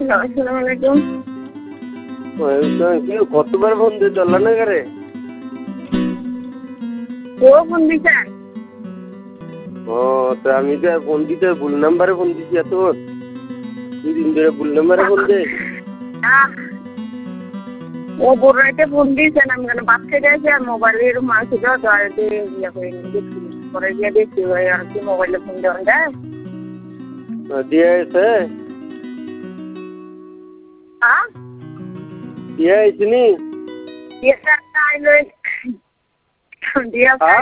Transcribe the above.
আসসালামু আলাইকুম। কতবার ফোন দিয়ে চললো না করে ও ফোন দিছেন? ও তো আমি তো ফোন দিতে ভুল নাম্বারে ফোন দিছি এত 2 দিন ধরে ভুল নাম্বারে ফোন দে ও বড় রাইতে ফোন দিয়েছেন, আমি কেন বাচ্চা গেছে আর মোবাইলের মাছ ছিল তো আর ইয়ে করে দেখছি পরে গিয়ে দেখছি আর কি মোবাইলে ফোন দেওয়া যায় দিয়ে এসে হ্যাঁ দিয়ে আইসিনি দিয়ে আইলো দিয়ে